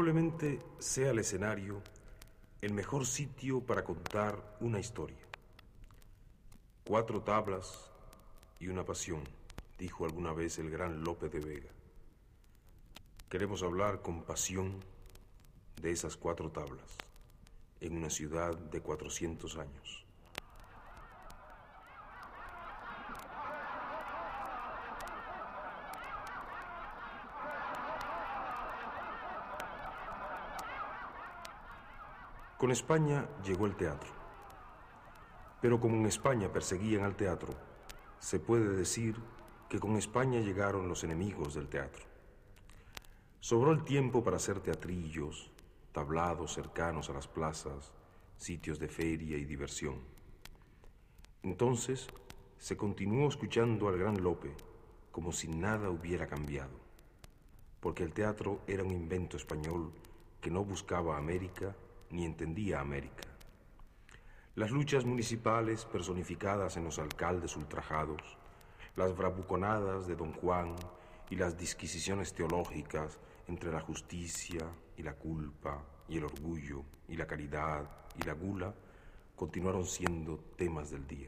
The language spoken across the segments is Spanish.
Probablemente sea el escenario el mejor sitio para contar una historia. 4 tablas y una pasión, dijo alguna vez el gran Lope de Vega. Queremos hablar con pasión de esas 4 tablas en una ciudad de 400 años. Con España llegó el teatro. Pero como en España perseguían al teatro, se puede decir que con España llegaron los enemigos del teatro. Sobró el tiempo para hacer teatrillos, tablados cercanos a las plazas, sitios de feria y diversión. Entonces se continuó escuchando al gran Lope como si nada hubiera cambiado, porque el teatro era un invento español que no buscaba América ni entendía América. Las luchas municipales personificadas en los alcaldes ultrajados, las bravuconadas de Don Juan y las disquisiciones teológicas entre la justicia y la culpa y el orgullo y la caridad y la gula continuaron siendo temas del día.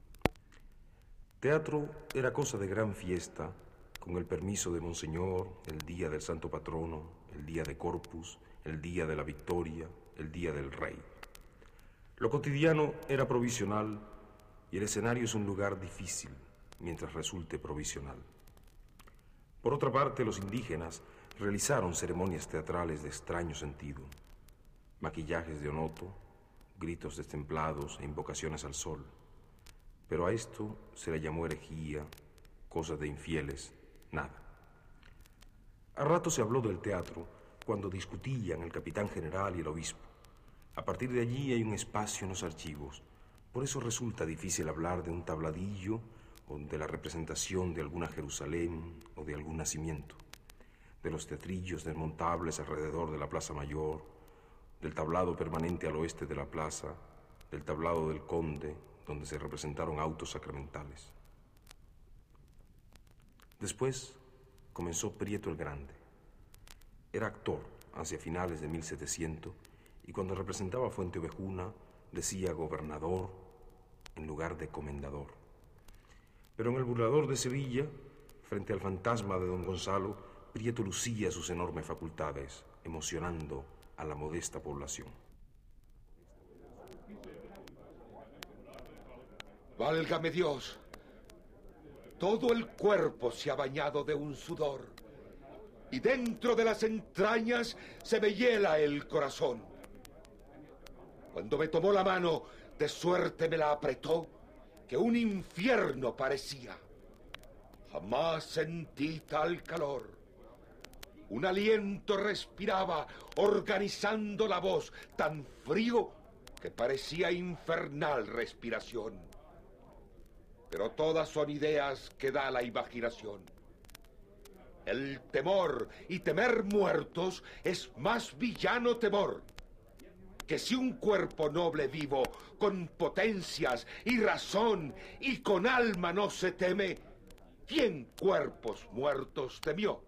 Teatro era cosa de gran fiesta, con el permiso de Monseñor, el día del Santo Patrono, el día de Corpus, el día de la Victoria, el día del Rey. Lo cotidiano era provisional y el escenario es un lugar difícil mientras resulte provisional. Por otra parte, los indígenas realizaron ceremonias teatrales de extraño sentido, maquillajes de onoto, gritos destemplados e invocaciones al sol. Pero a esto se le llamó herejía, cosas de infieles, nada. A rato se habló del teatro cuando discutían el capitán general y el obispo. A partir de allí hay un espacio en los archivos. Por eso resulta difícil hablar de un tabladillo o de la representación de alguna Jerusalén o de algún nacimiento, de los teatrillos desmontables alrededor de la Plaza Mayor, del tablado permanente al oeste de la plaza, del tablado del Conde, donde se representaron autos sacramentales. Después comenzó Prieto el Grande. Era actor hacia finales de 1700 y cuando representaba Fuente Ovejuna decía gobernador en lugar de comendador. Pero en el burlador de Sevilla, frente al fantasma de don Gonzalo, Prieto lucía sus enormes facultades, emocionando a la modesta población. ¡Válgame Dios! Todo el cuerpo se ha bañado de un sudor y dentro de las entrañas se me hiela el corazón. Cuando me tomó la mano, de suerte me la apretó, que un infierno parecía. Jamás sentí tal calor. Un aliento respiraba, organizando la voz, tan frío que parecía infernal respiración. Pero todas son ideas que da la imaginación. El temor y temer muertos es más villano temor. Que si un cuerpo noble vivo, con potencias y razón y con alma no se teme, ¿quién cuerpos muertos temió?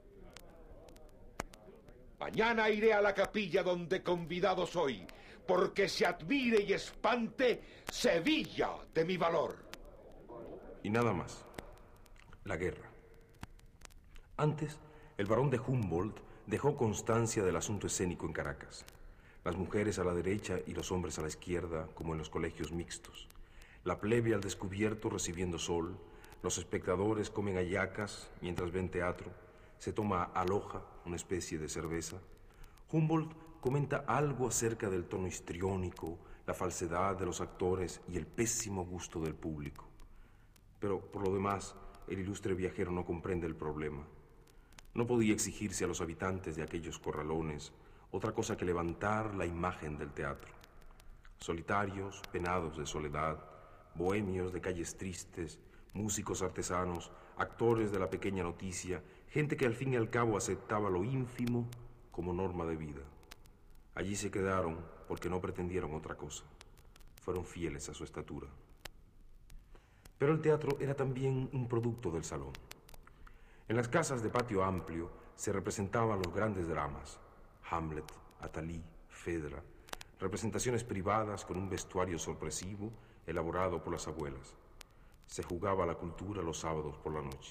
Mañana iré a la capilla donde convidado soy, porque se admire y espante Sevilla de mi valor. Y nada más. La guerra. Antes, el barón de Humboldt dejó constancia del asunto escénico en Caracas. Las mujeres a la derecha y los hombres a la izquierda, como en los colegios mixtos. La plebe al descubierto recibiendo sol, los espectadores comen hallacas mientras ven teatro, se toma aloja, una especie de cerveza. Humboldt comenta algo acerca del tono histriónico, la falsedad de los actores y el pésimo gusto del público. Pero, por lo demás, el ilustre viajero no comprende el problema. No podía exigirse a los habitantes de aquellos corralones otra cosa que levantar la imagen del teatro. Solitarios, penados de soledad, bohemios de calles tristes, músicos artesanos, actores de la pequeña noticia, gente que al fin y al cabo aceptaba lo ínfimo como norma de vida. Allí se quedaron porque no pretendieron otra cosa. Fueron fieles a su estatura. Pero el teatro era también un producto del salón. En las casas de patio amplio se representaban los grandes dramas. Hamlet, Athalie, Fedra, representaciones privadas con un vestuario sorpresivo elaborado por las abuelas. Se jugaba la cultura los sábados por la noche.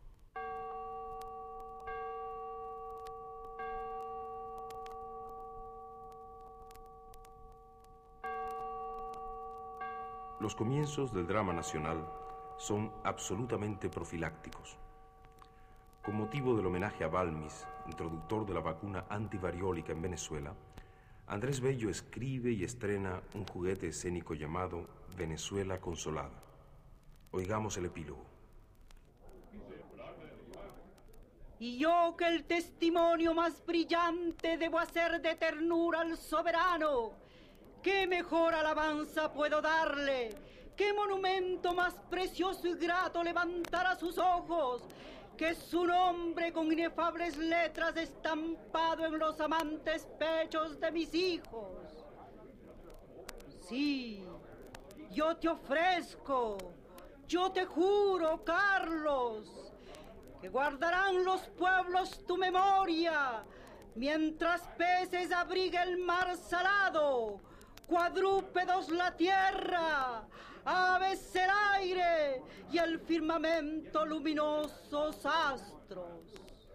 Los comienzos del drama nacional son absolutamente profilácticos. Con motivo del homenaje a Balmis, introductor de la vacuna antivariólica en Venezuela, Andrés Bello escribe y estrena un juguete escénico llamado Venezuela Consolada. Oigamos el epílogo. Y yo que el testimonio más brillante debo hacer de ternura al soberano, ¿qué mejor alabanza puedo darle? ¿Qué monumento más precioso y grato levantar a sus ojos que su nombre con inefables letras estampado en los amantes pechos de mis hijos? Sí, yo te ofrezco, yo te juro, Carlos, que guardarán los pueblos tu memoria, mientras peces abrigue el mar salado, cuadrúpedos la tierra, aves el aire y el firmamento luminosos astros.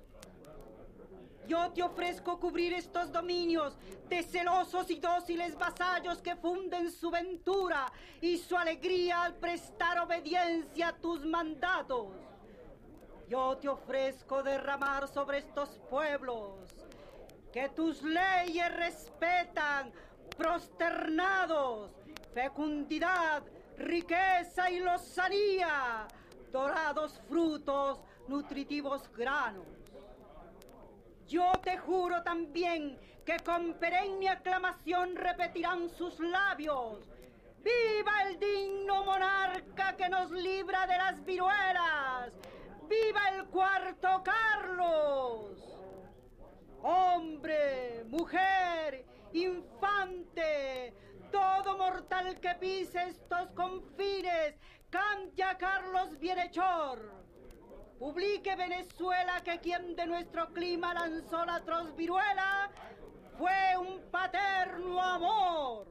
Yo te ofrezco cubrir estos dominios de celosos y dóciles vasallos que funden su ventura y su alegría al prestar obediencia a tus mandatos. Yo te ofrezco derramar sobre estos pueblos que tus leyes respetan, prosternados, fecundidad, riqueza y lozanía, dorados frutos, nutritivos granos. Yo te juro también que con perenne aclamación repetirán sus labios: ¡viva el digno monarca que nos libra de las viruelas! ¡Viva el cuarto Carlos! Hombre, mujer, infante, todo mortal que pise estos confines, cante a Carlos bienhechor. Publique Venezuela que quien de nuestro clima lanzó la atroz viruela fue un paterno amor.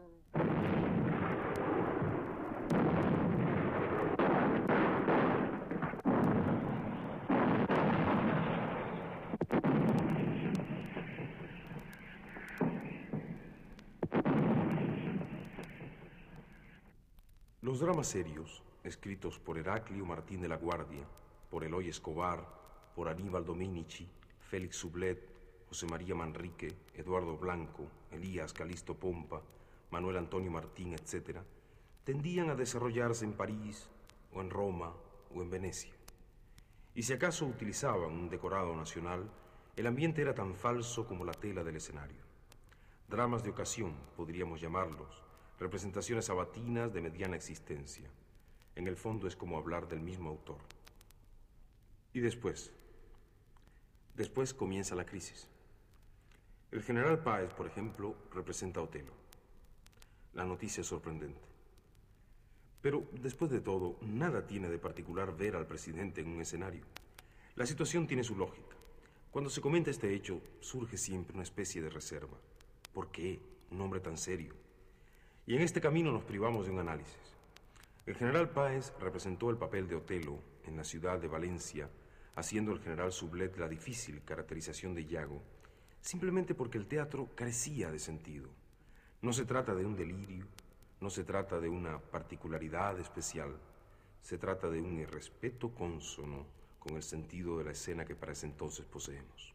Los dramas serios, escritos por Heraclio Martín de la Guardia, por Eloy Escobar, por Aníbal Dominici, Félix Sublet, José María Manrique, Eduardo Blanco, Elías Calisto Pompa, Manuel Antonio Martín, etc., tendían a desarrollarse en París, o en Roma, o en Venecia. Y si acaso utilizaban un decorado nacional, el ambiente era tan falso como la tela del escenario. Dramas de ocasión, podríamos llamarlos, representaciones sabatinas de mediana existencia. En el fondo es como hablar del mismo autor. Y después comienza la crisis. El general Páez, por ejemplo, representa a Otelo. La noticia es sorprendente. Pero, después de todo, nada tiene de particular ver al presidente en un escenario. La situación tiene su lógica. Cuando se comenta este hecho, surge siempre una especie de reserva. ¿Por qué? Un hombre tan serio. Y en este camino nos privamos de un análisis. El general Páez representó el papel de Otelo en la ciudad de Valencia, haciendo el general Sublet la difícil caracterización de Iago, simplemente porque el teatro carecía de sentido. No se trata de un delirio, no se trata de una particularidad especial, se trata de un irrespeto cónsono con el sentido de la escena que para ese entonces poseemos.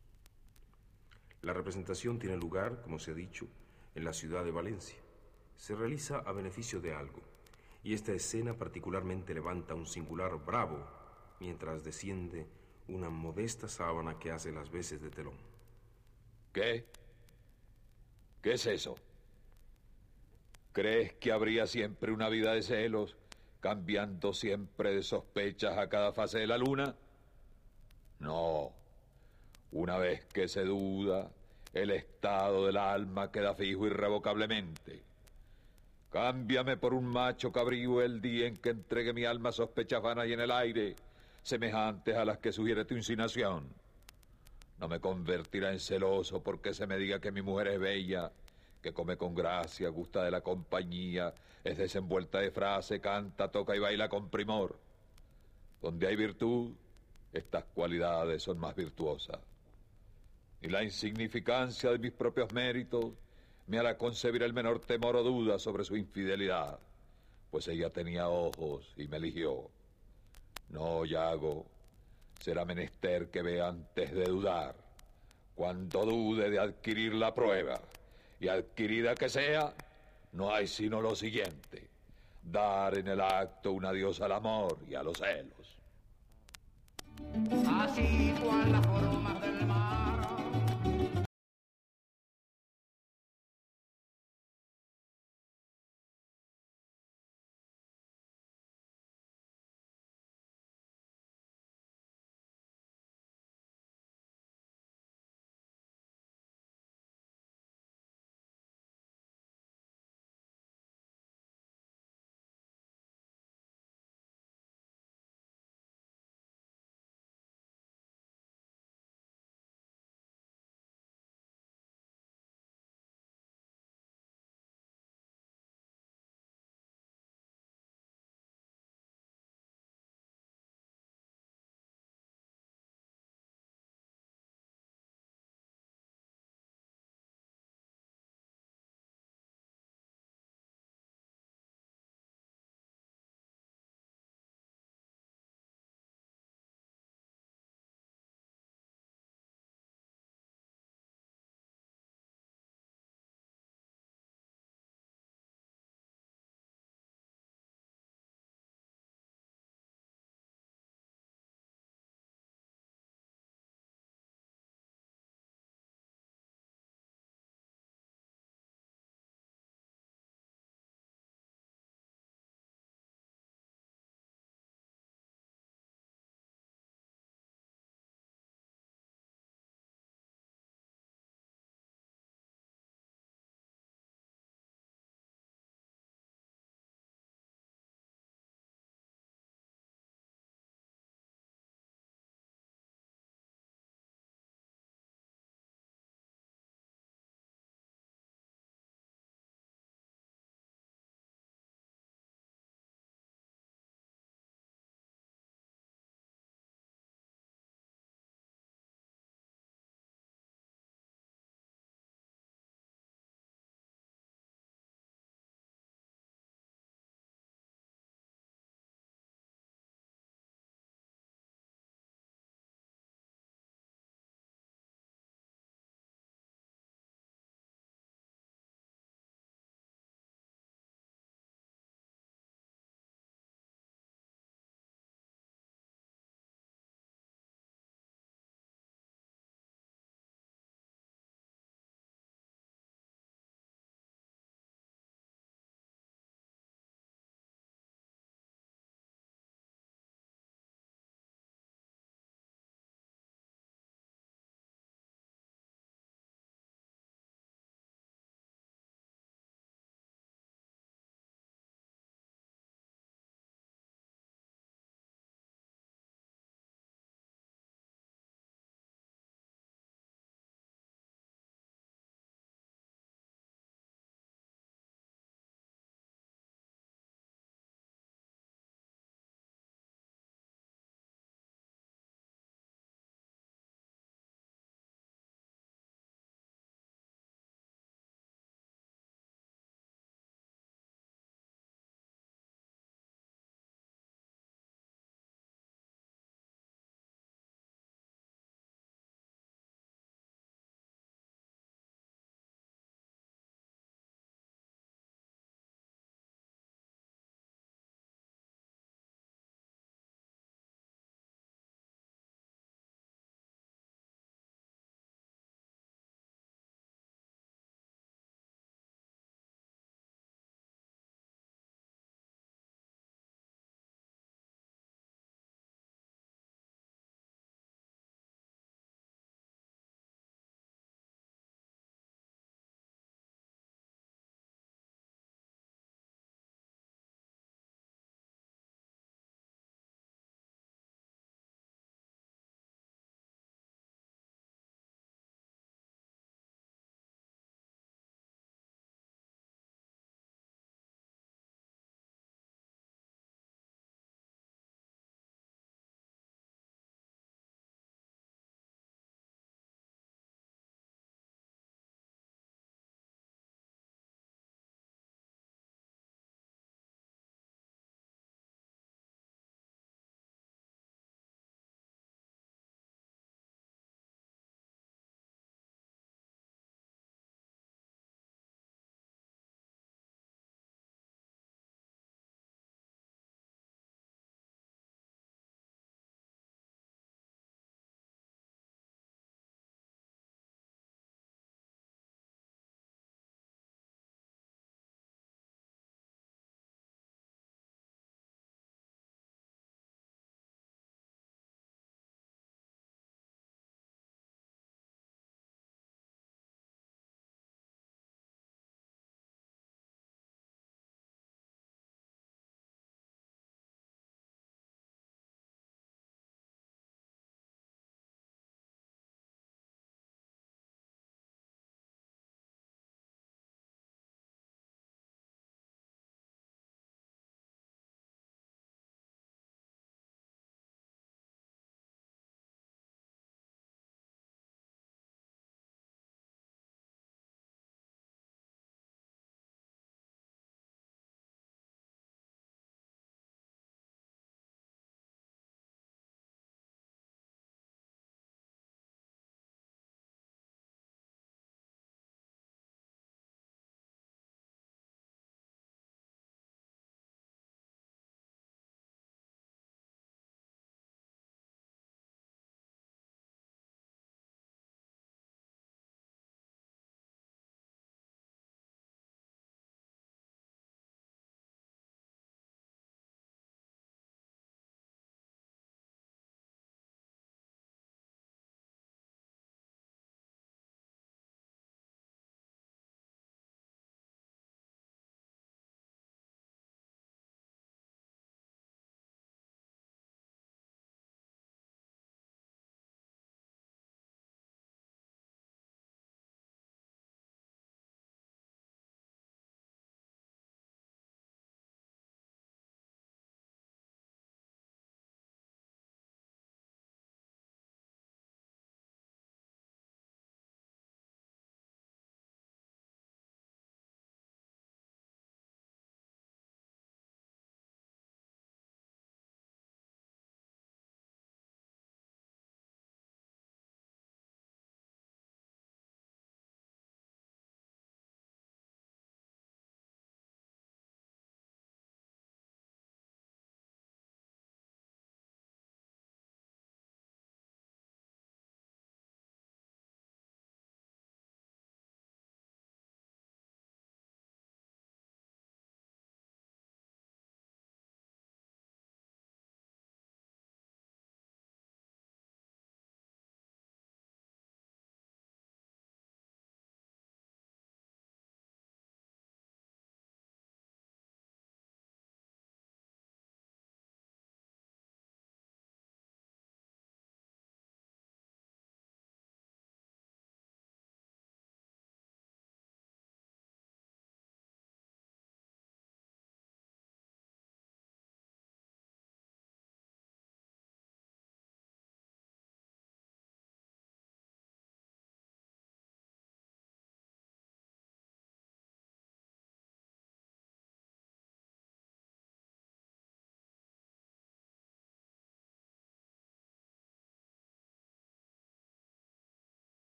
La representación tiene lugar, como se ha dicho, en la ciudad de Valencia. Se realiza a beneficio de algo, y esta escena particularmente levanta un singular bravo mientras desciende una modesta sábana que hace las veces de telón. ¿Qué? ¿Qué es eso? ¿Crees que habría siempre una vida de celos, cambiando siempre de sospechas a cada fase de la luna? No. Una vez que se duda, el estado del alma queda fijo irrevocablemente. Cámbiame por un macho cabrío el día en que entregue mi alma a sospechas vanas y en el aire, semejantes a las que sugiere tu insinuación. No me convertirá en celoso porque se me diga que mi mujer es bella, que come con gracia, gusta de la compañía, es desenvuelta de frase, canta, toca y baila con primor. Donde hay virtud, estas cualidades son más virtuosas. Y la insignificancia de mis propios méritos me hará concebir el menor temor o duda sobre su infidelidad, pues ella tenía ojos y me eligió. No, Yago, será menester que vea antes de dudar. Cuando dude de adquirir la prueba, y adquirida que sea, no hay sino lo siguiente: dar en el acto un adiós al amor y a los celos. Así cual las formas del mar